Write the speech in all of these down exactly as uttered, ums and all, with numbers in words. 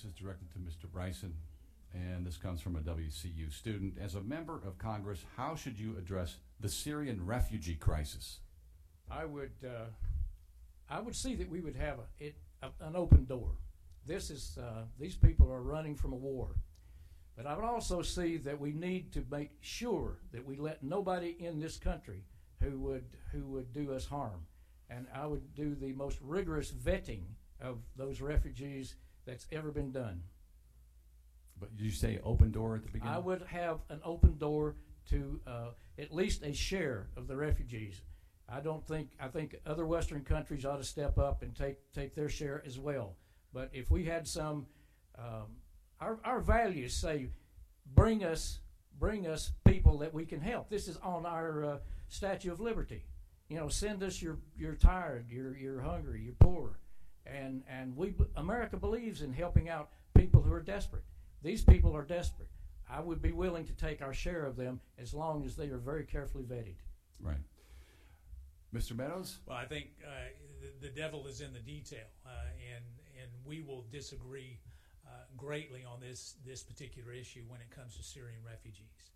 This is directed to Mister Bryson, and this comes from a W C U student. As a member of Congress, how should you address the Syrian refugee crisis? I would, uh, I would see that we would have a, it, a, an open door. This is, uh, these people are running from a war. But I would also see that we need to make sure that we let nobody in this country who would, who would do us harm. And I would do the most rigorous vetting of those refugees that's ever been done. But you say open door at the beginning? I would have an open door to uh, at least a share of the refugees. I don't think, I think other Western countries ought to step up and take, take their share as well. But if we had some, um, our, our values say, bring us, bring us people that we can help. This is on our uh, Statue of Liberty. You know, send us your, you're tired, you're, you're hungry, you're poor. And, and we, America believes in helping out people who are desperate. These people are desperate. I would be willing to take our share of them as long as they are very carefully vetted. Right. Mister Meadows? Well, I think uh, the, the devil is in the detail, uh, and and we will disagree uh, greatly on this this particular issue when it comes to Syrian refugees.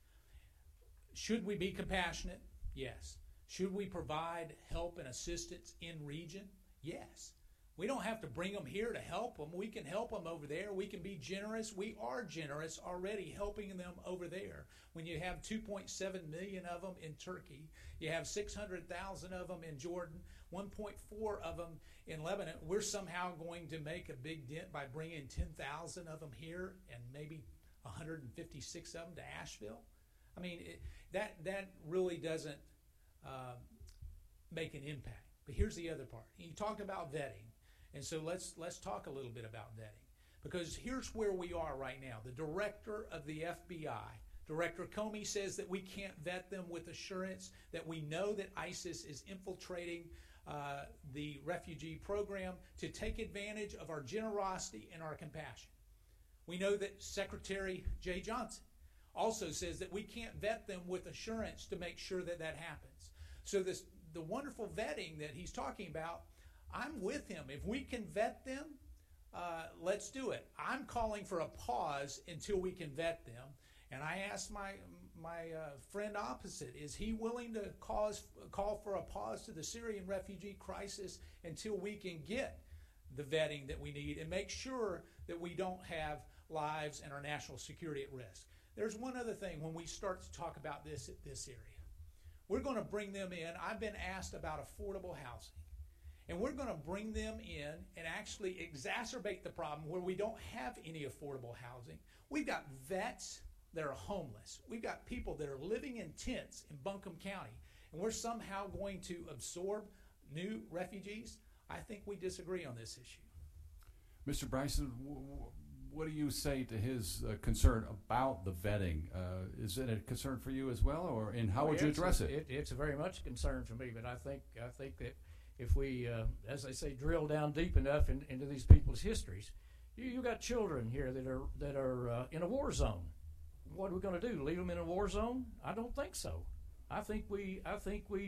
Should we be compassionate? Yes. Should we provide help and assistance in region? Yes. We don't have to bring them here to help them. We can help them over there. We can be generous. We are generous already helping them over there. When you have two point seven million of them in Turkey, you have six hundred thousand of them in Jordan, one point four of them in Lebanon, we're somehow going to make a big dent by bringing ten thousand of them here and maybe one hundred fifty-six of them to Asheville. I mean, it, that, that really doesn't uh, make an impact. But here's the other part. You talked about vetting. And so let's let's talk a little bit about vetting, because here's where we are right now. The director of the F B I, Director Comey, says that we can't vet them with assurance, that we know that ISIS is infiltrating uh, the refugee program to take advantage of our generosity and our compassion. We know that Secretary Jay Johnson also says that we can't vet them with assurance to make sure that that happens. So this the wonderful vetting that he's talking about, I'm with him. If we can vet them, uh, let's do it. I'm calling for a pause until we can vet them. And I asked my my uh, friend opposite, is he willing to cause call for a pause to the Syrian refugee crisis until we can get the vetting that we need and make sure that we don't have lives and our national security at risk? There's one other thing when we start to talk about this this area. We're going to bring them in. I've been asked about affordable housing. And we're going to bring them in and actually exacerbate the problem where we don't have any affordable housing. We've got vets that are homeless. We've got people that are living in tents in Buncombe County. And we're somehow going to absorb new refugees. I think we disagree on this issue. Mister Bryson, what do you say to his uh, concern about the vetting? Uh, is it a concern for you as well, or and how well, would you address a, it? it? It's a very much a concern for me, but I think I think that if we, uh, as they say, drill down deep enough in, into these people's histories, you you got children here that are that are uh, in a war zone. What are we going to do? Leave them in a war zone? I don't think so. I think we I think we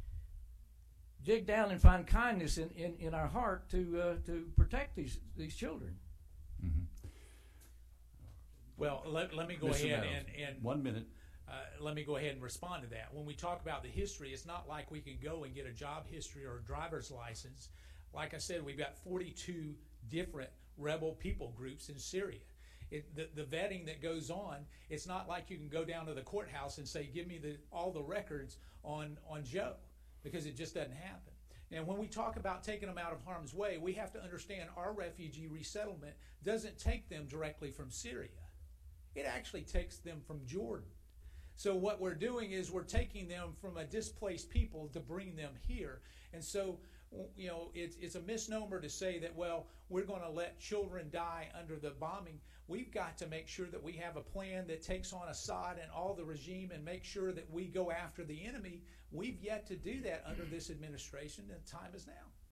dig down and find kindness in, in, in our heart to uh, to protect these these children. Mm-hmm. Well, let, let me go Mister ahead Meadows, and, and one minute. Uh, let me go ahead and respond to that. When we talk about the history, it's not like we can go and get a job history or a driver's license. Like I said, we've got forty-two different rebel people groups in Syria. It, the, the vetting that goes on, it's not like you can go down to the courthouse and say, give me the, all the records on, on Joe, because it just doesn't happen. And when we talk about taking them out of harm's way, we have to understand our refugee resettlement doesn't take them directly from Syria. It actually takes them from Jordan. So what we're doing is we're taking them from a displaced people to bring them here. And so, you know, it's, it's a misnomer to say that, well, we're going to let children die under the bombing. We've got to make sure that we have a plan that takes on Assad and all the regime and make sure that we go after the enemy. We've yet to do that under this administration, and the time is now.